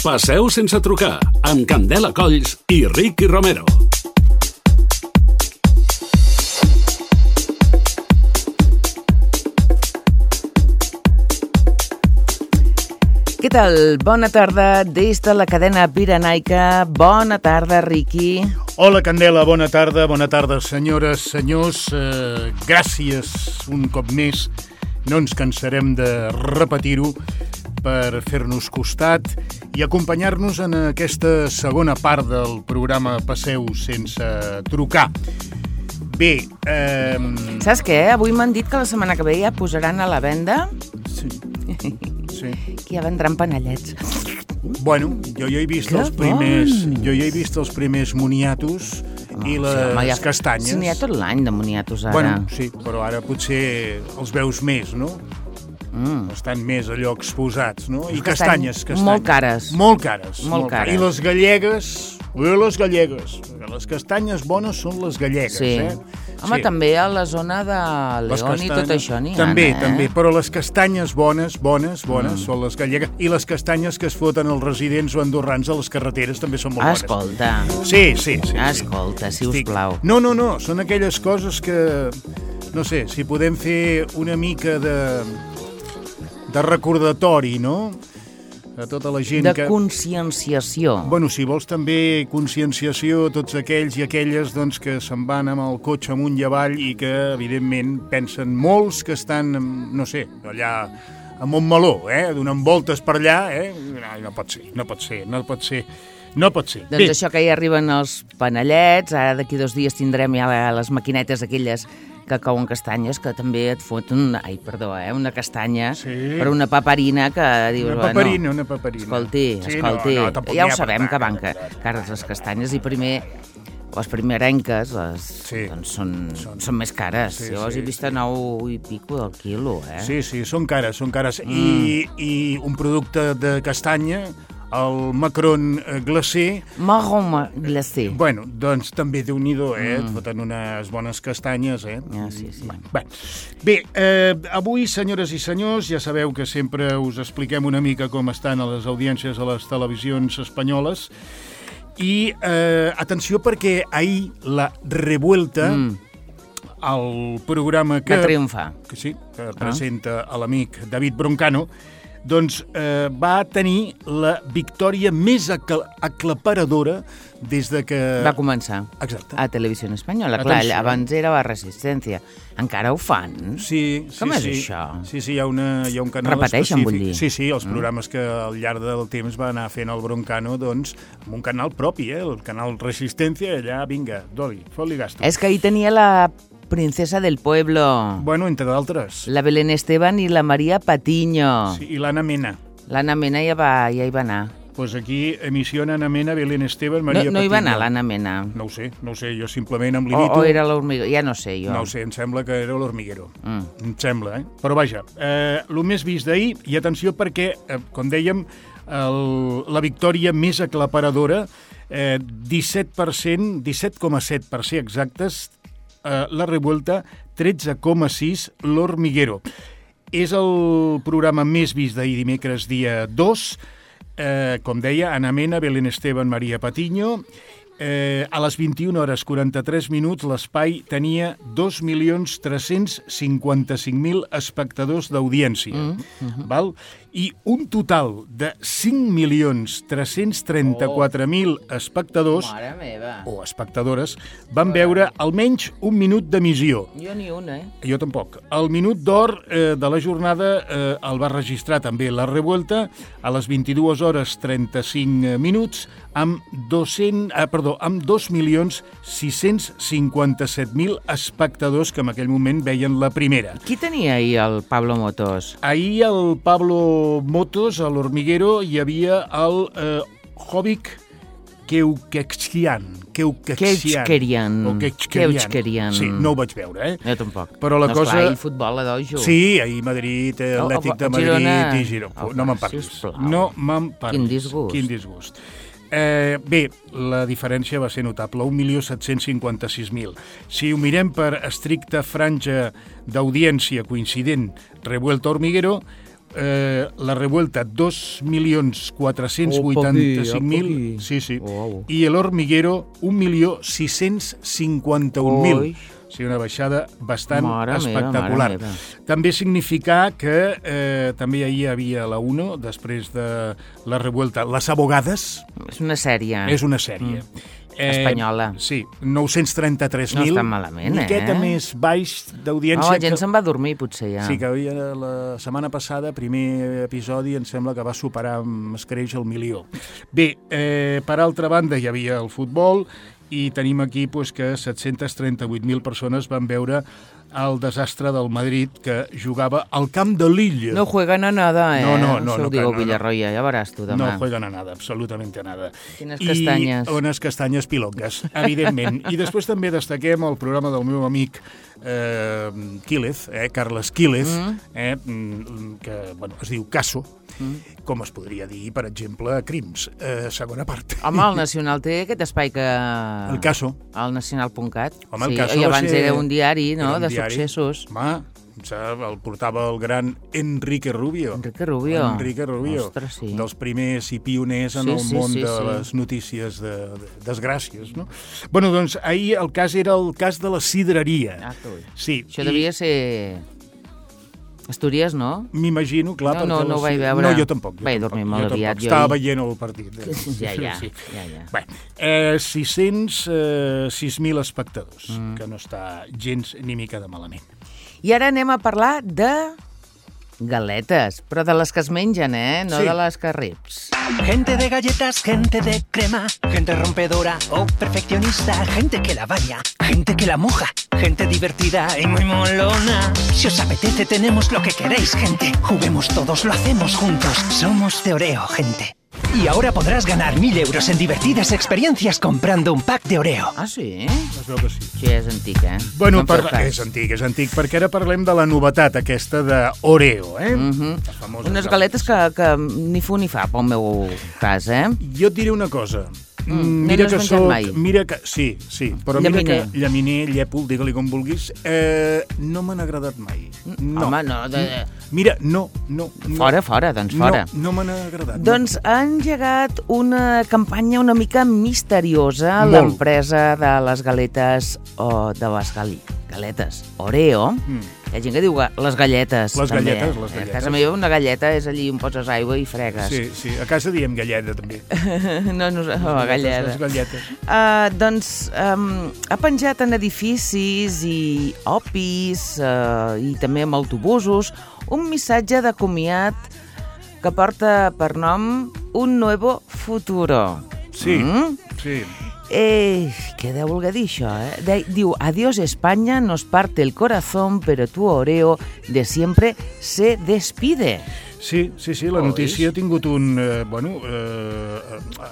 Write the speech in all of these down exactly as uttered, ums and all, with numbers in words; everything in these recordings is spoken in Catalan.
Passeu sense trucar, amb Candela Colls i Ricky Romero. Què tal? Bona tarda des de la cadena pirenaica. Bona tarda, Ricky. Hola, Candela, bona tarda. Bona tarda, senyores, senyors. Eh, gràcies un cop més. No ens cansarem de repetir-ho per fer-nos costat i acompanyar-nos en aquesta segona part del programa Passeu sense trucar. Bé, eh... Saps què? Avui m'han dit que la setmana que ve ja posaran a la venda... Sí. Sí. Que ja vendran panellets. Bueno, jo ja he vist que els primers, bon. jo ja he vist els primers moniatos oh, i les sí, home, ja, castanyes. Si n'hi ha tot l'any de moniatos ara. Bueno, sí, però ara potser els veus més, no? Mm. Estan més allò exposats, no? I castanyes, castanyes, castanyes. Molt cares. Molt cares. Molt, molt cares. I les gallegues, ui, les gallegues. Les castanyes bones són les gallegues, sí. eh? Home, sí. També a la zona de León i tot això n'hi ha, també, eh? També, però les castanyes bones, bones, bones, mm. són les gallegues. I les castanyes que es foten els residents o andorrans a les carreteres també són molt bones. Escolta. Sí, sí, sí. Escolta, si us Estic... plau. No, no, no, són aquelles coses que, no sé, si podem fer una mica de, de recordatori, no?, de tota la gent de que... conscienciació. Bueno, si vols també conscienciació, tots aquells i aquelles doncs, que se'n van amb el cotxe amunt i avall i que, evidentment, pensen molts que estan, no sé, allà a Montmeló, eh? Donant voltes per allà, eh? No, no pot ser, no pot ser, no pot ser, no pot ser. Doncs Bé. Això que ja arriben els panellets, ara d'aquí dos dies tindrem ja les maquinetes aquelles que cauen castanyes, que també et foten, ai, perdó, eh, una castanya sí. per una paperina que dius... Una paperina, bueno, una paperina. Escolti, sí, escolti, no, no, ja ho sabem que van que, cares les castanyes i primer... Les primerenques les, sí. doncs són, són, són més cares. Sí, jo les sí, he vist a nou i pico del quilo, eh? Sí, sí, són cares, són cares. Mm. I, I un producte de castanya, el Macron glacé... Marron glacé. Bueno, doncs també Déu-n'hi-do, eh? Mm. Et foten unes bones castanyes, eh? Ah, sí, sí. Bé, bé eh, avui, senyores i senyors, ja sabeu que sempre us expliquem una mica com estan a les audiències a les televisions espanyoles. I eh, atenció perquè ahir la Revuelta, mm. el programa que... Va triomfar. Que sí, que presenta ah. l'amic David Broncano, doncs eh, va tenir la victòria més acl aclaparadora des de que... Va començar. Exacte. A Televisió Espanyola. Clar, abans era la Resistència. Encara ho fan? Sí, sí. Com és sí. això? Sí, sí, hi ha, una, hi ha un canal Repeteixen, específic. Vull dir. Sí, sí, els programes que al llarg del temps va anar fent el Broncano, doncs, amb un canal propi, eh? El canal Resistència, allà, vinga, doli, fot-li gasto. És que ahir tenia la princesa del pueblo. Bueno, entre d'altres. La Belén Esteban i la Maria Patiño. Sí, i l'Anna Mena. L'Anna Mena ja, va, ja hi va anar. Pues aquí, emisión Anna Mena, Belén Esteban, Maria no, no Patiño. No hi va anar l'Anna Mena. No ho sé, no ho sé, jo simplement em limito... O, o era l'Hormiguero, ja no sé jo. No ho sé, em sembla que era l'Hormiguero. Mm. Em sembla, eh? Però vaja, eh, el més vist d'ahir, i atenció perquè, eh, com dèiem, el, la victòria més aclaparadora, eh, disset per cent, disset coma set per ser exactes, eh, la Revuelta, tretze coma sis, l'Hormiguero. És el programa més vist d'ahir dimecres dia dos, Eh, com deia, Anna Mena, Belén Esteban, Maria Patiño. Eh, a les vint-i-una hores quaranta-tres minuts l'espai tenia dos milions tres-cents cinquanta-cinc mil espectadors d'audiència. Mm -hmm. Val? I un total de cinc milions tres-cents trenta-quatre mil oh. espectadors o espectadores van veure almenys un minut d'emissió. Jo ni un, eh? Jo tampoc. El minut d'or eh, de la jornada eh, el va registrar també la Revuelta a les vint-i-dues hores trenta-cinc minuts amb dos-cents, eh, perdó, amb dos milions sis-cents cinquanta-set mil espectadors que en aquell moment veien la primera. Qui tenia ahir el Pablo Motos? Ahir el Pablo Motos, a l'Hormiguero, hi havia el eh, Jovic Keukexian. Keukexian. O Keukexian. Sí, no ho vaig veure, eh? Jo tampoc. Però la no, cosa... Esclar, ahir futbol a dojo. Sí, ahir Madrid, Atlètic de Madrid Girona... i Girona. Oh, no me'n parlis. No me'n parlis. Quin disgust. Quin disgust. Eh, bé, la diferència va ser notable, un milió set-cents cinquanta-sis mil. Si ho mirem per estricta franja d'audiència coincident Revuelta Hormiguero, eh, la Revuelta, dos milions quatre-cents vuitanta-cinc mil, sí, sí, oh. i el Hormiguero, un milió sis-cents cinquanta-un mil. O sigui, una baixada bastant mare espectacular. Meva, mare meva. També significar que eh, també ahir hi havia la UNO, després de la Revuelta, Les Abogades. És una sèrie. És una sèrie. Mm. Eh, Espanyola. Sí, nou-cents trenta-tres mil. No està malament, una miqueta eh? més baix d'audiència. Oh, la gent que... se'n va dormir, potser, ja. Sí, que havia, la setmana passada, primer episodi, em sembla que va superar amb escreix el milió. Bé, eh, per altra banda, hi havia el futbol, i tenim aquí pues, que set-cents trenta-vuit mil persones van veure el desastre del Madrid, que jugava al camp de l'Illa. No juegan a nada, eh? No, no, no. Això no, ho diu no, Villarroya, ja veuràs tu demà. No juegan a nada, absolutamente a nada. Quines castanyes. I unes castanyes pilongues, evidentment. I després també destaquem el programa del meu amic eh, Quílez, eh, Carles Quílez, mm. eh, que bueno, es diu Caso, mm. com es podria dir, per exemple, Crims, eh, segona part. Home, el Nacional té aquest espai que... El Caso. El nacional punt cat. Home, el sí, Caso i abans ser... era un diari, no?, un de diari. successos. Home, el portava el gran Enrique Rubio. Enrique Rubio. Enrique Rubio. Ostres, sí. Dels primers i pioners en sí, el sí, món sí, de sí. les notícies de, de desgràcies, no? Bueno, doncs ahir el cas era el cas de la sidreria. Ah, tu. Sí. Això i... devia ser... Astúries, no? M'imagino, clar, no, perquè... No, no ho vaig veure. No, jo tampoc. Jo vaig tampoc, dormir molt jo aviat. Tampoc. Estava veient el partit. Ja, ja, sí. ja, ja. Bé, eh, sis-cents sis mil espectadors, mm. que no està gens ni mica de malament. I ara anem a parlar de galetes, però de les que es mengen, eh? No sí. de les que rips. Gente de galletas, gente de crema, gente rompedora o perfeccionista, gente que la baña, gente que la moja, gente divertida y muy molona. Si os apetece tenemos lo que queréis, gente. Juguemos todos, lo hacemos juntos. Somos de Oreo, gente. Y ahora podrás ganar mil euros en divertidas experiencias comprando un pack de Oreo. Ah, sí? Es veu que sí. Sí, és antic, eh? Bueno, no per... és antic, és antic, perquè ara parlem de la novetat aquesta d'Oreo, eh? Mm-hmm. Unes galetes que, que ni fu ni fa, pel meu cas, eh? Jo et diré una cosa. Mm, mira no que l'has soc, menjat mai? mira que, sí, sí, però Llaminer. mira que llaminer, llèpol, digue-li com vulguis, eh, no m'han agradat mai. No. Home, no. De... Mira, no, no. no. Fora, fora, doncs fora. No, no m'han agradat. Doncs ha engegat una campanya una mica misteriosa Molt. l'empresa de les galetes o de les gali, galetes Oreo. Mm. Hi ha gent que diu les galletes. Les també. galletes, les galletes. A casa meva una galleta és allí on poses aigua i fregues. Sí, sí, a casa diem galleta, també. no, no, oh, galleta. Les galletes. Uh, doncs um, ha penjat en edificis i opis uh, i també amb autobusos un missatge de comiat que porta per nom Un nuevo futuro. Sí, mm? sí. Eh, què deu voler dir això, eh? De, diu, adiós España, nos parte el corazón, pero tu Oreo de siempre se despide. Sí, sí, sí, la notícia ha tingut un... Eh, bueno... Eh,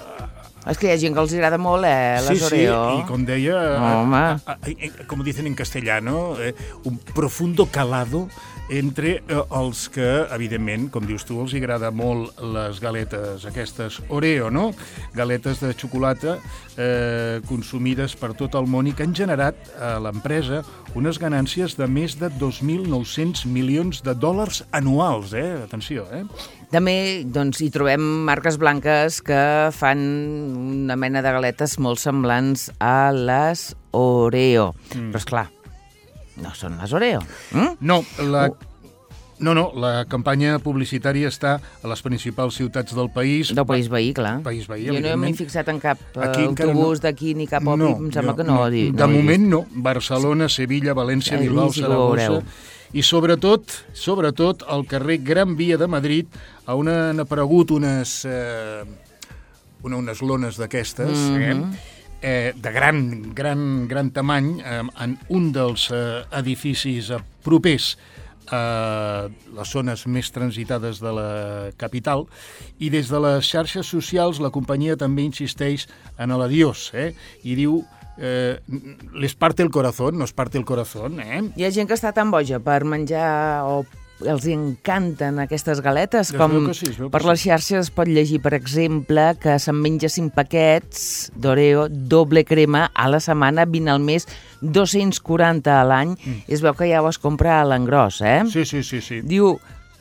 És que hi ha gent que els agrada molt, eh, les sí, Oreo. Sí, i com deia, Home. a, a, a, com dicen en castellano, eh, un profundo calado entre eh, els que, evidentment, com dius tu, els agrada molt les galetes aquestes Oreo, no? Galetes de xocolata eh, consumides per tot el món i que han generat a l'empresa unes ganàncies de més de dos mil nou-cents milions de dòlars anuals, eh? Atenció, eh? També doncs, hi trobem marques blanques que fan una mena de galetes molt semblants a les Oreo. Mm. Però, esclar, no són les Oreo. Mm? No, la... No, no, la campanya publicitària està a les principals ciutats del país. Del país veí, clar. País veí, jo no m'he fixat en cap aquí autobús no. d'aquí ni cap opi, no, em sembla jo, que no. no. Di, no de moment no. Barcelona, Sevilla, València, Ai, Bilbao, sí Saragossa... I sobretot, sobretot, al carrer Gran Via de Madrid, on han aparegut unes, eh, una, unes lones d'aquestes, mm-hmm. eh, eh, de gran, gran, gran tamany, eh, en un dels eh, edificis eh, propers a les zones més transitades de la capital, i des de les xarxes socials la companyia també insisteix en l'adiós, eh, i diu Eh, les parte el corazón, nos parte el corazón, eh? Hi ha gent que està tan boja per menjar o els encanten aquestes galetes, es com sí, per les xarxes es pot llegir, per exemple, que se'n menja cinc paquets d'Oreo doble crema a la setmana, vint al mes, dos-cents quaranta a l'any. Mm. Es veu que ja ho es compra a l'engròs, eh? Sí, sí, sí, sí. Diu,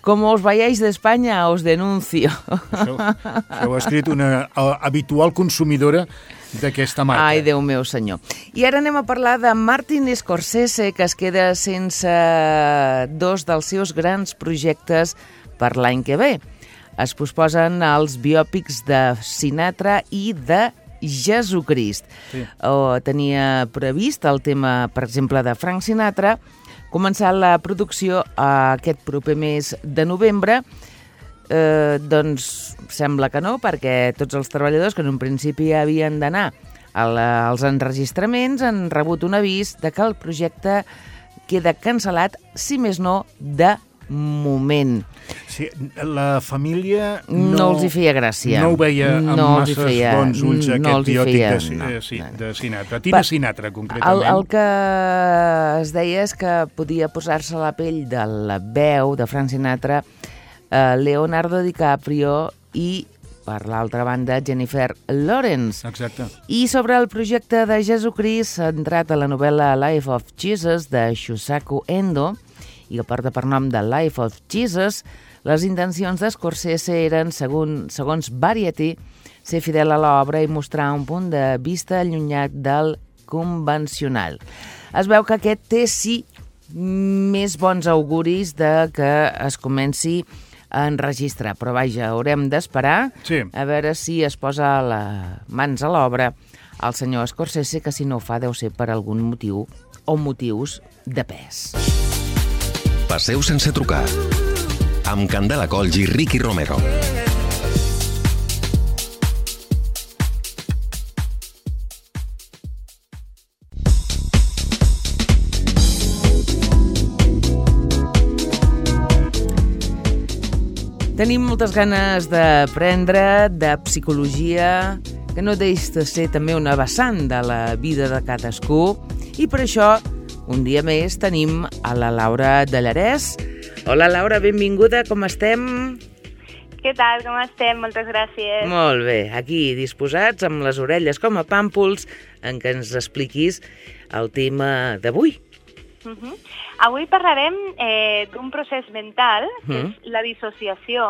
Como os vayáis de España, os denuncio. Això, això ho ha escrit una uh, habitual consumidora d'aquesta marca. Ai, Déu meu senyor. I ara anem a parlar de Martin Scorsese, que es queda sense dos dels seus grans projectes per l'any que ve. Es posposen els biòpics de Sinatra i de Jesucrist. Sí. O tenia previst el tema, per exemple, de Frank Sinatra, començar la producció aquest proper mes de novembre. Eh, doncs sembla que no, perquè tots els treballadors que en un principi havien d'anar als enregistraments han rebut un avís de que el projecte queda cancel·lat, si més no, de moment. Sí, la família no, no els hi feia gràcia. No ho veia amb no masses feia, bons ulls no aquest biòtic feia, de, no, sí, no. de Sinatra. Tina pa, Sinatra, concretament. El, el que es deia és que podia posar-se a la pell de la veu de Frank Sinatra Uh, Leonardo DiCaprio i, per l'altra banda, Jennifer Lawrence. Exacte. I sobre el projecte de Jesucrist, centrat a la novel·la Life of Jesus de Shusaku Endo, i que porta per nom de Life of Jesus, les intencions d'Scorsese eren, segons, segons Variety, ser fidel a l'obra i mostrar un punt de vista allunyat del convencional. Es veu que aquest té, sí, més bons auguris de que es comenci a enregistrar, però vaja, haurem d'esperar sí. a veure si es posa la mans a l'obra el senyor Scorsese, que si no ho fa deu ser per algun motiu o motius de pes. Passeu sense trucar, amb Candela Colls i Ricky Romero. Tenim moltes ganes d'aprendre de psicologia, que no deixa de ser també una vessant de la vida de cadascú, i per això, un dia més, tenim a la Laura de Llarès. Hola, Laura, benvinguda, com estem? Què tal, com estem? Moltes gràcies. Molt bé, aquí disposats, amb les orelles com a pàmpols, en què ens expliquis el tema d'avui. Uh-huh. Avui parlarem eh, d'un procés mental, que uh-huh. és la dissociació.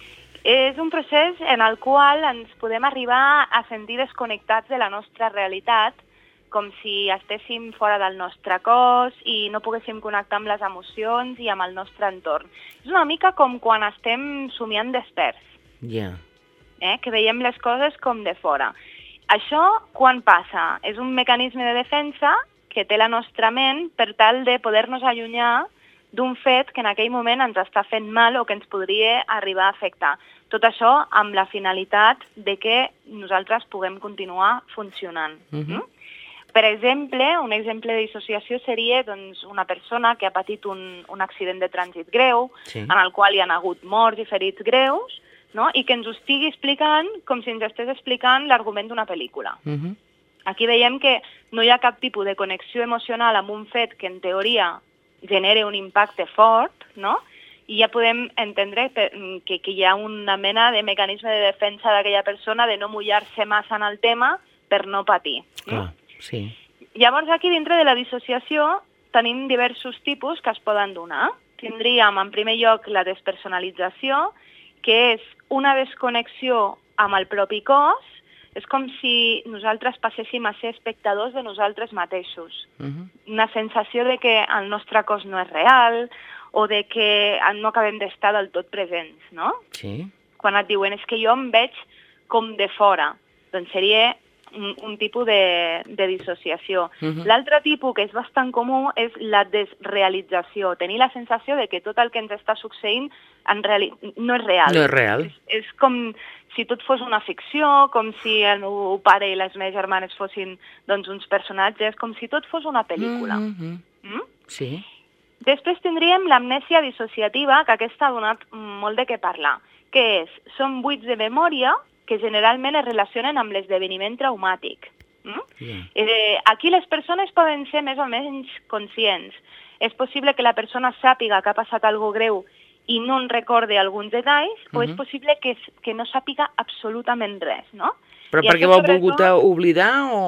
És un procés en el qual ens podem arribar a sentir desconnectats de la nostra realitat, com si estéssim fora del nostre cos i no poguéssim connectar amb les emocions i amb el nostre entorn. És una mica com quan estem somiant desperts, yeah. eh? que veiem les coses com de fora. Això, quan passa? És un mecanisme de defensa que té la nostra ment per tal de poder-nos allunyar d'un fet que en aquell moment ens està fent mal o que ens podria arribar a afectar. Tot això amb la finalitat de que nosaltres puguem continuar funcionant. Uh-huh. Mm? Per exemple, un exemple de dissociació seria doncs, una persona que ha patit un, un accident de trànsit greu, sí. en el qual hi ha hagut morts i ferits greus, no? I que ens ho estigui explicant com si ens estés explicant l'argument d'una pel·lícula. Uh-huh. Aquí veiem que no hi ha cap tipus de connexió emocional amb un fet que en teoria genera un impacte fort, no? I ja podem entendre que, que hi ha una mena de mecanisme de defensa d'aquella persona de no mullar-se massa en el tema per no patir. Clar, sí. Llavors aquí dintre de la dissociació tenim diversos tipus que es poden donar. Tindríem en primer lloc la despersonalització, que és una desconnexió amb el propi cos. És com si nosaltres passéssim a ser espectadors de nosaltres mateixos. Uh-huh. Una sensació de que el nostre cos no és real o de que no acabem d'estar del tot presents, no? Sí. Quan et diuen és que jo em veig com de fora, doncs seria un, un tipus de, de dissociació. Uh-huh. L'altre tipus, que és bastant comú, és la desrealització. Tenir la sensació de que tot el que ens està succeint en reali... no és real. No és real. És, és com si tot fos una ficció, com si el meu pare i les meves germanes fossin doncs, uns personatges, com si tot fos una pel·lícula. Mm-hmm. Mm? Sí. Després tindríem l'amnèsia dissociativa, que aquesta ha donat molt de què parlar, que és, són buits de memòria que generalment es relacionen amb l'esdeveniment traumàtic. Mm? Yeah. Eh, aquí les persones poden ser més o menys conscients. És possible que la persona sàpiga que ha passat alguna greu i no en recorde alguns detalls, uh-huh. o és possible que, que no sàpiga absolutament res, no? Però I perquè ho ha volgut tot... oblidar o...?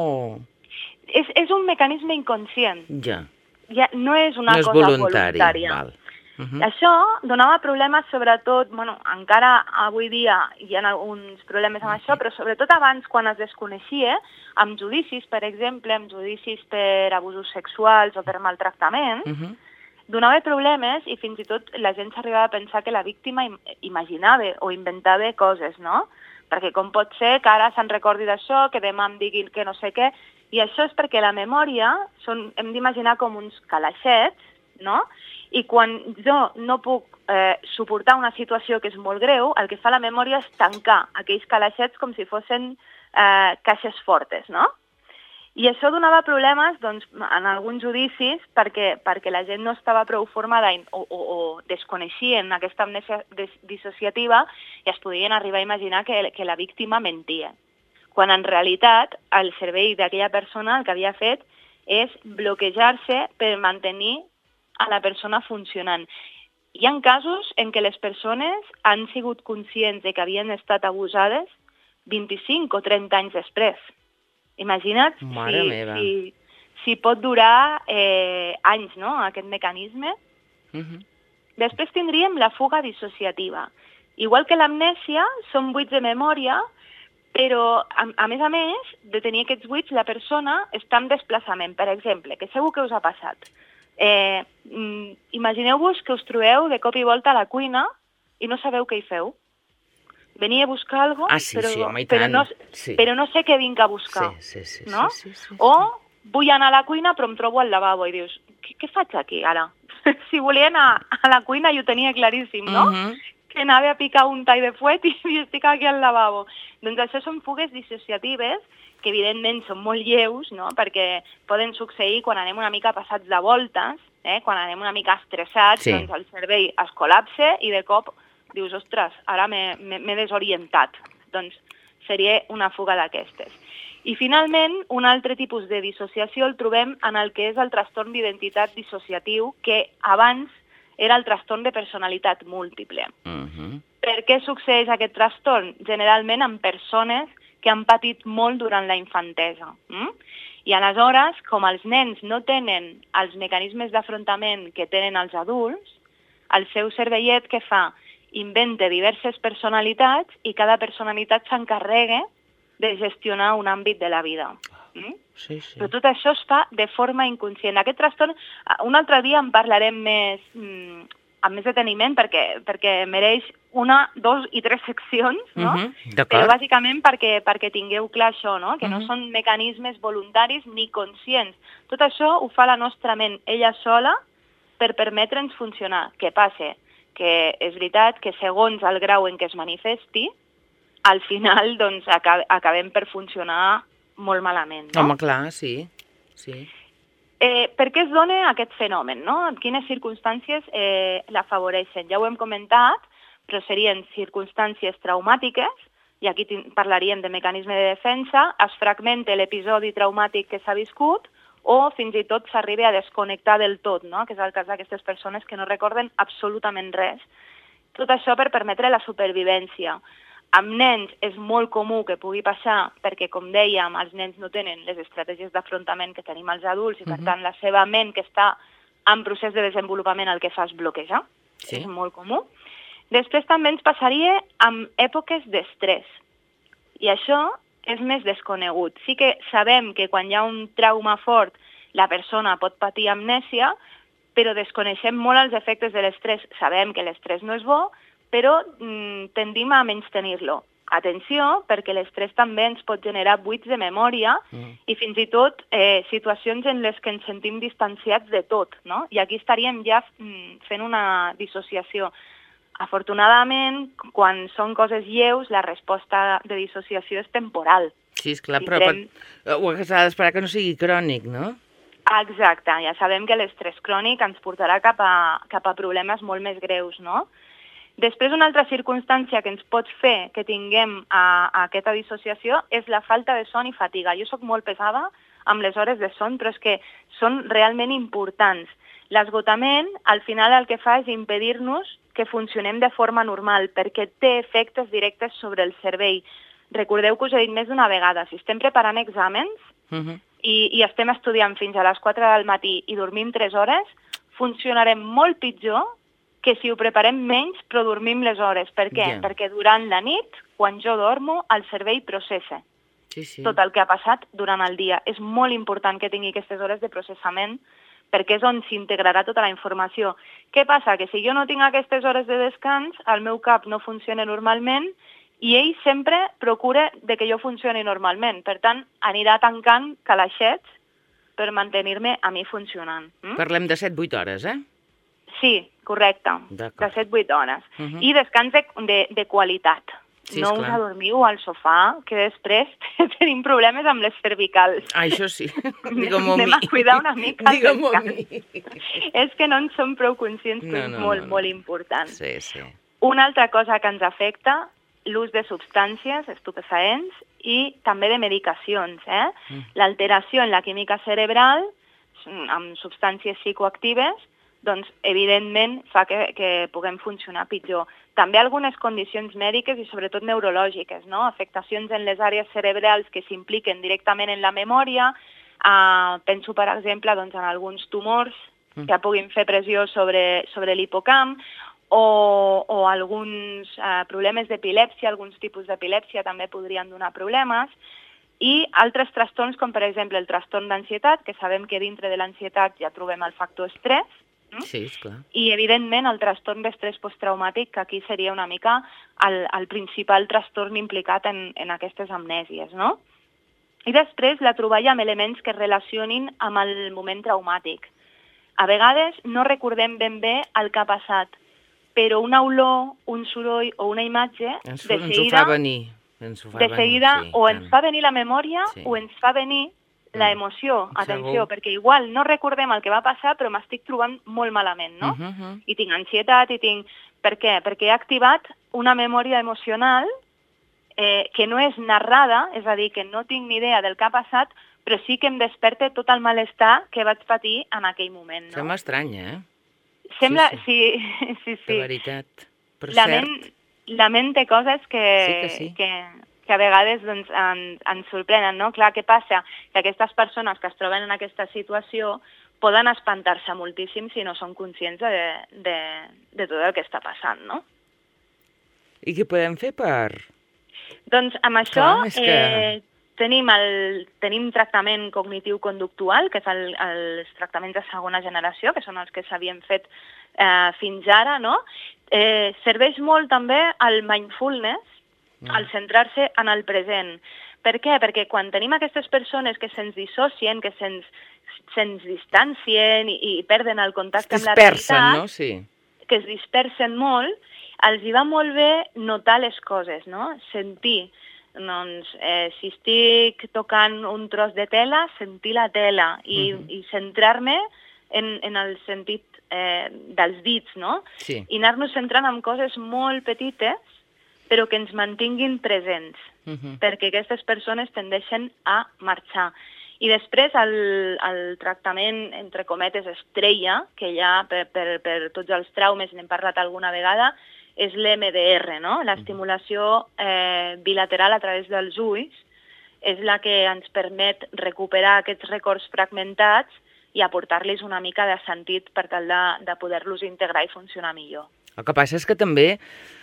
És, és un mecanisme inconscient. Ja. Ja no és una no és cosa voluntari, voluntària. Val. Uh-huh. Això donava problemes sobretot, bueno, encara avui dia hi ha alguns problemes amb això, però sobretot abans, quan es desconeixia, amb judicis, per exemple, amb judicis per abusos sexuals o per maltractament, uh-huh. donava problemes i fins i tot la gent s'arribava a pensar que la víctima im imaginava o inventava coses, no? Perquè com pot ser que ara se'n recordi d'això, que demà em diguin que no sé què, i això és perquè la memòria són, hem d'imaginar com uns calaixets, no? I quan jo no puc eh, suportar una situació que és molt greu, el que fa la memòria és tancar aquells calaixets com si fossin eh, caixes fortes, no? I això donava problemes doncs, en alguns judicis perquè, perquè la gent no estava prou formada o, o, o desconeixien aquesta amnèsia dissociativa i es podien arribar a imaginar que, que la víctima mentia. Quan en realitat el cervell d'aquella persona el que havia fet és bloquejar-se per mantenir a la persona funcionant. Hi ha casos en què les persones han sigut conscients de que havien estat abusades vint-i-cinc o trenta anys després. Imagina't si, si, si pot durar eh, anys, no?, aquest mecanisme. Uh-huh. Després tindríem la fuga dissociativa. Igual que l'amnèsia, són buits de memòria, però, a, a més a més, de tenir aquests buits, la persona està en desplaçament. Per exemple, que segur que us ha passat. Eh, imagineu-vos que us trobeu de cop i volta a la cuina i no sabeu què hi feu. Venia a buscar alguna cosa, ah, sí, però, sí, home, però, no, sí. però no sé què vinc a buscar. Sí, sí, sí, no? sí, sí, sí, sí. O vull anar a la cuina però em trobo al lavabo i dius, què, què faig aquí ara? Si volia anar a la cuina jo ho tenia claríssim, no? Uh-huh. Que anava a picar un tall de fuet i, i estic aquí al lavabo. Doncs això són fugues dissociatives que evidentment són molt lleus, no? Perquè poden succeir quan anem una mica passats de voltes, eh? Quan anem una mica estressats, sí. Doncs el cervell es col·lapse i de cop dius, ostres, ara m'he desorientat. Doncs seria una fuga d'aquestes. I finalment, un altre tipus de dissociació el trobem en el que és el trastorn d'identitat dissociatiu, que abans era el trastorn de personalitat múltiple. Uh-huh. Per què succeeix aquest trastorn? Generalment en persones que han patit molt durant la infantesa. Mm? I aleshores, com els nens no tenen els mecanismes d'afrontament que tenen els adults, el seu cervellet què fa? Inventa diverses personalitats i cada personalitat s'encarrega de gestionar un àmbit de la vida. Mm? Sí, sí. Però tot això es fa de forma inconscient. Aquest trastorn, un altre dia en parlarem més, mm, amb més deteniment perquè, perquè mereix una, dos i tres seccions, no? Uh-huh. Però bàsicament perquè, perquè tingueu clar això, no? Que uh-huh. no són mecanismes voluntaris ni conscients. Tot això ho fa la nostra ment, ella sola, per permetre'ns funcionar. Què passa? Que és veritat que segons el grau en què es manifesti, al final doncs, acabem per funcionar molt malament. No? Home, clar, sí. sí. Eh, per què es dona aquest fenomen? No? En quines circumstàncies eh, l'afavoreixen? Ja ho hem comentat, però serien circumstàncies traumàtiques, i aquí parlaríem de mecanisme de defensa, es fragmenta l'episodi traumàtic que s'ha viscut, o fins i tot s'arriba a desconnectar del tot, no? Que és el cas d'aquestes persones que no recorden absolutament res. Tot això per permetre la supervivència. Amb nens és molt comú que pugui passar perquè, com dèiem, els nens no tenen les estratègies d'afrontament que tenim els adults i, per tant, la seva ment que està en procés de desenvolupament el que fa és bloquejar. Sí. És molt comú. Després també ens passaria amb èpoques d'estrès. I això és més desconegut. Sí que sabem que quan hi ha un trauma fort la persona pot patir amnèsia, però desconeixem molt els efectes de l'estrès. Sabem que l'estrès no és bo, però mm, tendim a menys-tenir-lo. Atenció, perquè l'estrès també ens pot generar buits de memòria mm. i fins i tot eh, situacions en les que ens sentim distanciats de tot, no? I aquí estaríem ja mm, fent una dissociació. Afortunadament, quan són coses lleus, la resposta de dissociació és temporal. Sí, esclar, però Tindrem... pot... ho s'ha d'esperar que no sigui crònic, no? Exacte, ja sabem que l'estrès crònic ens portarà cap a, cap a problemes molt més greus, no? Després, una altra circumstància que ens pot fer que tinguem a, a aquesta dissociació és la falta de son i fatiga. Jo sóc molt pesada amb les hores de son, però és que són realment importants. L'esgotament, al final, el que fa és impedir-nos que funcionem de forma normal, perquè té efectes directes sobre el cervell. Recordeu que us he dit més d'una vegada, si estem preparant exàmens uh-huh. i, i estem estudiant fins a les quatre del matí i dormim tres hores, funcionarem molt pitjor que si ho preparem menys, però dormim les hores. Per què? Ja. Perquè durant la nit, quan jo dormo, el cervell processa Sí, sí. tot el que ha passat durant el dia. És molt important que tingui aquestes hores de processament perquè és on s'integrarà tota la informació. Què passa? Que si jo no tinc aquestes hores de descans, el meu cap no funciona normalment i ell sempre procura de que jo funcioni normalment. Per tant, anirà tancant calaixets per mantenir-me a mi funcionant. Mm? Parlem de set vuit hores, eh? Sí, correcte, D'acord. de set vuit hores. Uh -huh. I descans de, de, de qualitat. Sí, no us esclar. adormiu al sofà, que després tenim problemes amb les cervicals. Ah, això sí. Digue-m'ho a mi. Anem a cuidar una mica el Digue-m'ho a descans. mi. És que no en som prou conscients, No, però és no, molt, no, no. molt important. Sí, sí. Una altra cosa que ens afecta, l'ús de substàncies estupefaents i també de medicacions. Eh? Mm. L'alteració en la química cerebral amb substàncies psicoactives doncs, evidentment, fa que, que puguem funcionar pitjor. També algunes condicions mèdiques i sobretot neurològiques, no? Afectacions en les àrees cerebrals que s'impliquen directament en la memòria. Uh, penso, per exemple, doncs, en alguns tumors Mm. que puguin fer pressió sobre, sobre l'hipocamp, o, o alguns uh, problemes d'epilèpsia, alguns tipus d'epilèpsia també podrien donar problemes, i altres trastorns com, per exemple, el trastorn d'ansietat, que sabem que dintre de l'ansietat ja trobem el factor estrès, Sí, esclar. i, evidentment, el trastorn d'estrès posttraumàtic, que aquí seria una mica el, el principal trastorn implicat en, en aquestes amnèsies, no? I després la troballa amb elements que es relacionin amb el moment traumàtic. A vegades no recordem ben bé el que ha passat, però una olor, un soroll o una imatge, Ens, de ens ho seguida, fa venir. Ens ho fa de venir, seguida sí, o tant. ens fa venir la memòria Sí. o ens fa venir la emoció. Mm, Atenció, segur. perquè igual no recordem el que va passar, però m'estic trobant molt malament, no? Uh -huh, uh -huh. I tinc ansietat, i tinc... Per què? Perquè he activat una memòria emocional eh, que no és narrada, és a dir, que no tinc ni idea del que ha passat, però sí que em desperta tot el malestar que vaig patir en aquell moment, no? Sembla estrany, eh? Sembla... sí, Sí, sí, sí. De veritat. Però La cert. ment, la ment té coses que, Sí que sí. que, que a vegades doncs, en, ens sorprenen, no? Clar, què passa? Que aquestes persones que es troben en aquesta situació poden espantar-se moltíssim si no són conscients de, de, de tot el que està passant, no? I què podem fer per... Doncs amb això Clar, és que- eh, tenim, el, tenim tractament cognitiu-conductual, que és el, els tractaments de segona generació, que són els que s'havien fet eh, fins ara, no? Eh, serveix molt també el mindfulness, Mm. al centrar-se en el present. Per què? Perquè quan tenim aquestes persones que se'ns dissocien, que se'ns se'ns distancien i, i perden el Es contacte amb la dispersen, realitat, no? Sí. que es dispersen molt, els hi va molt bé notar les coses, no? Sentir. Doncs, eh, si estic tocant un tros de tela, sentir la tela i, Mhm. i centrar-me en, en el sentit eh, dels dits, no? Sí. I anar-nos centrant en coses molt petites, però que ens mantinguin presents, Uh -huh. perquè aquestes persones tendeixen a marxar. I després el, el tractament, entre cometes, estrella, que ja per, per, per tots els traumes n'hem parlat alguna vegada, és l'M D R, no? L'estimulació eh, bilateral a través dels ulls és la que ens permet recuperar aquests records fragmentats i aportar-los una mica de sentit per tal de, de poder-los integrar i funcionar millor. El que passa és que també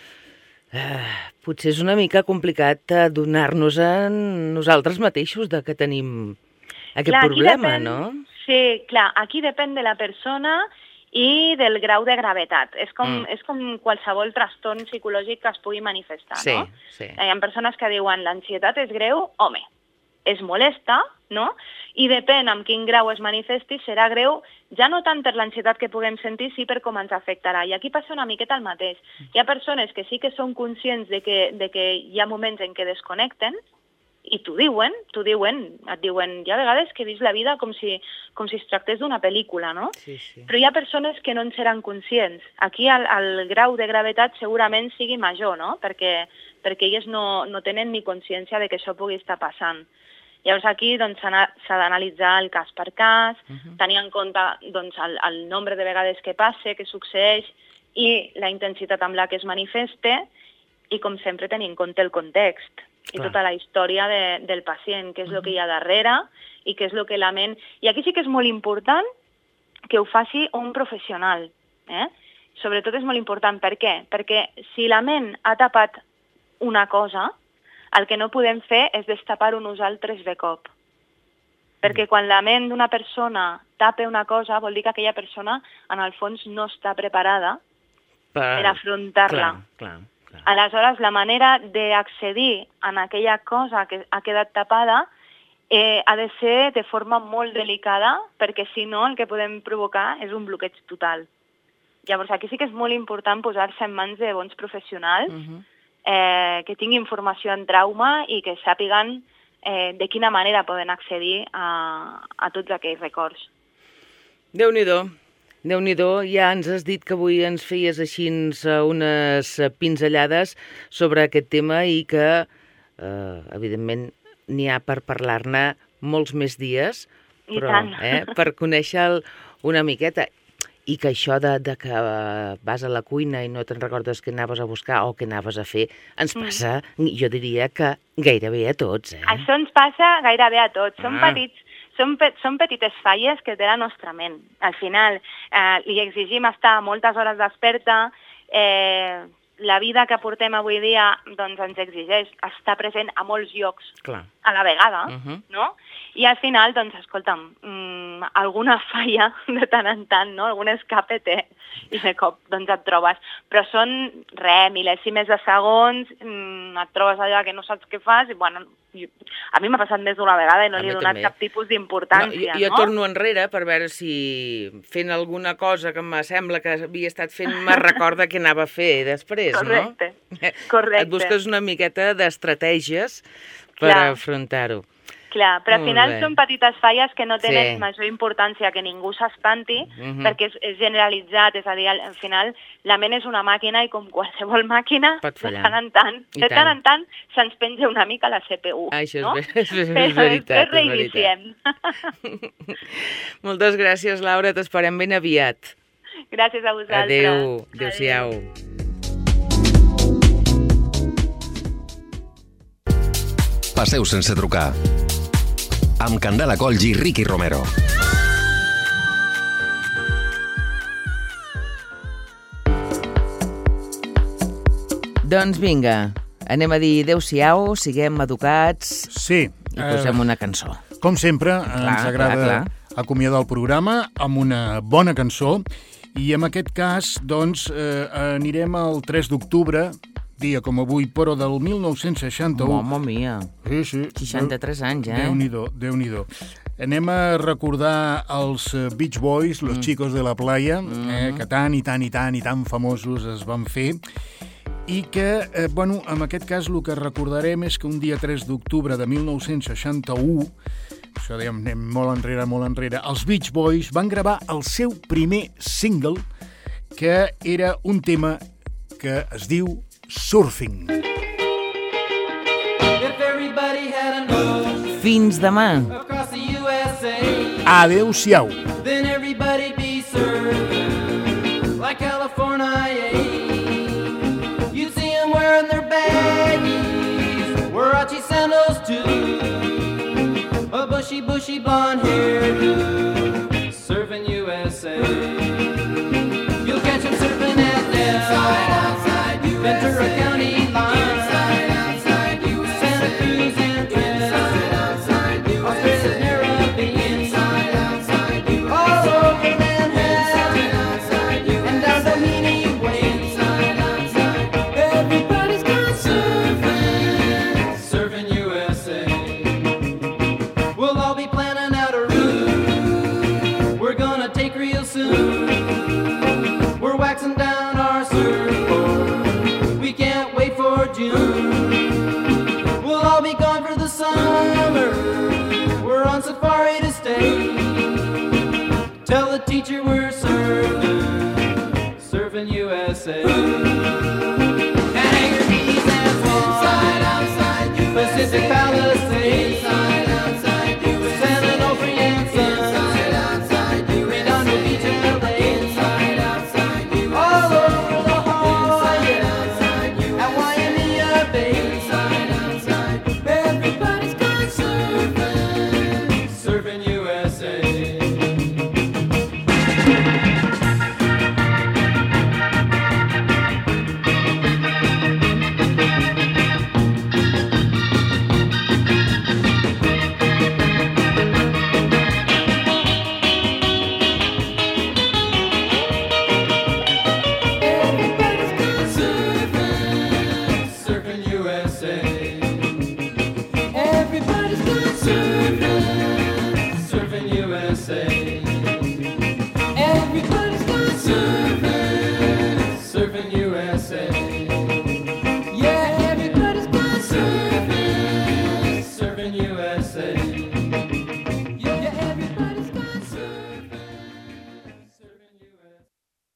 eh, potser és una mica complicat eh, donar-nos a nosaltres mateixos de que tenim aquest Clar, aquí problema, depèn- no? Sí, clar, aquí depèn de la persona i del grau de gravetat. És com, Mm. mm. és com qualsevol trastorn psicològic que es pugui manifestar, Sí, no? sí. Hi ha persones que diuen l'ansietat és greu, home, és molesta, no? I depèn amb quin grau es manifesti, serà greu, ja no tant per l'ansietat que puguem sentir, sí per com ens afectarà. I aquí passa una miqueta el mateix. Hi ha persones que sí que són conscients de que, de que hi ha moments en què desconnecten, i t'ho diuen, t'ho diuen, et diuen, hi ha vegades que he vist la vida com si, com si es tractés d'una pel·lícula, no? Sí, sí. Però hi ha persones que no en seran conscients. Aquí el, el grau de gravetat segurament sigui major, no? Perquè, perquè elles no, no tenen ni consciència de que això pugui estar passant. Llavors aquí doncs, s'ha d'analitzar el cas per cas, Uh-huh. tenir en compte doncs, el, el nombre de vegades que passe, que succeeix, i la intensitat amb la que es manifeste, i com sempre tenir en compte el context i Clar. tota la història de, del pacient, què és el que hi ha darrere i què és el que la ment... I aquí sí que és molt important que ho faci un professional. Eh? sobretot és molt important. Per què? Perquè si la ment ha tapat una cosa, el que no podem fer és destapar-ho nosaltres de cop. Perquè quan la ment d'una persona tapa una cosa, vol dir que aquella persona, en el fons, no està preparada per, per afrontar-la. Clar, clar, clar. Aleshores, la manera d'accedir a aquella cosa que ha quedat tapada eh, ha de ser de forma molt delicada, perquè si no el que podem provocar és un bloqueig total. Llavors, aquí sí que és molt important posar-se en mans de bons professionals, uh-huh. eh, que tinguin formació en trauma i que sàpiguen eh, de quina manera poden accedir a, a tots aquells records. Déu-n'hi-do. Déu-n'hi-do, ja ens has dit que avui ens feies així unes pinzellades sobre aquest tema i que, eh, evidentment, n'hi ha per parlar-ne molts més dies, però eh, per conèixer-lo una miqueta. I que això de, de que vas a la cuina i no te'n recordes què anaves a buscar o què anaves a fer, ens passa, mm. jo diria que gairebé a tots. Eh? Això ens passa gairebé a tots. Ah. Són petits Són, pe són petites falles que té la nostra ment. Al final, eh, li exigim estar moltes hores desperta, eh, la vida que portem avui dia doncs, ens exigeix estar present a molts llocs Clar. a la vegada, uh-huh. no? I al final, doncs, escolta'm, mmm, alguna falla de tant en tant, no? Algun escape té i de cop doncs, et trobes. Però són, res, mil·lèsimes de segons, mmm, et trobes allà que no saps què fas i, bueno, jo, a mi m'ha passat més d'una vegada i no a li he donat també. cap tipus d'importància, no? Jo, jo no? torno enrere per veure si fent alguna cosa que em sembla que havia estat fent me recorda què anava a fer després, correcte, no? Correcte. Et busques una miqueta d'estratègies per Clar. afrontar-ho. Clar, però al Molt final bé. són petites falles que no tenen Sí. major importància, que ningú s'espanti, Mhm. perquè és, és generalitzat, és a dir, al, al final la ment és una màquina i com qualsevol màquina, Pot de fallar. tant en tant, I de tant. tant en tant se'ns penja una mica la C P U, Això és, no? ver és, és Però veritat, després reiniciem. Moltes gràcies, Laura, t'esperem ben aviat. Gràcies a vosaltres. Adéu, adéu-siau. Passeu sense trucar. Amb Candela Colls i Ricky Romero. Doncs vinga, anem a dir adéu-siau, siguem educats Sí. i posem una cançó. Com sempre, Clar, ens agrada clar, clar. acomiadar el programa amb una bona cançó i en aquest cas doncs, eh, anirem al tres d'octubre, dia com avui, però del mil nou-cents seixanta-u. Mamma mia, Sí, sí. seixanta-tres anys, eh? Déu-n'hi-do, Déu-n'hi-do. Anem a recordar els Beach Boys, los mm. chicos de la playa, mm. eh, que tant i tant i tant i tan famosos es van fer, i que, eh, bueno, en aquest cas el que recordarem és que un dia tres d'octubre de mil nou-cents seixanta-u, això dèiem, anem molt enrere, molt enrere, els Beach Boys van gravar el seu primer single, que era un tema que es diu Surfing. Fins demà. Adéu-siau. Then everybody be surfing like California. You'd see them wearing their baggies, Warachi sandals too, a bushy, bushy blonde hairdo, surfing U S A. You'll catch them surfing at Nell, Ventura County line, Santa Cruz and Trent, Australia's Narrabeen, all over Manhattan, and down Doheny Way. Everybody's gone surfing, surfing U S A. We'll all be planning out a route we're gonna take real soon. We're waxing down our surfboard, we can't wait for June. We'll all be gone for the summer, we're on safari to stay. Tell the teacher we're surfing, surfing U S A. And Hangar Keys and Swan, Pacific Palisades, San Onofre and Sun, Redondo Beach, L A, all over La Jolla, at Waimea Bay. Everybody's gone surfing, surfing U S A. U S A.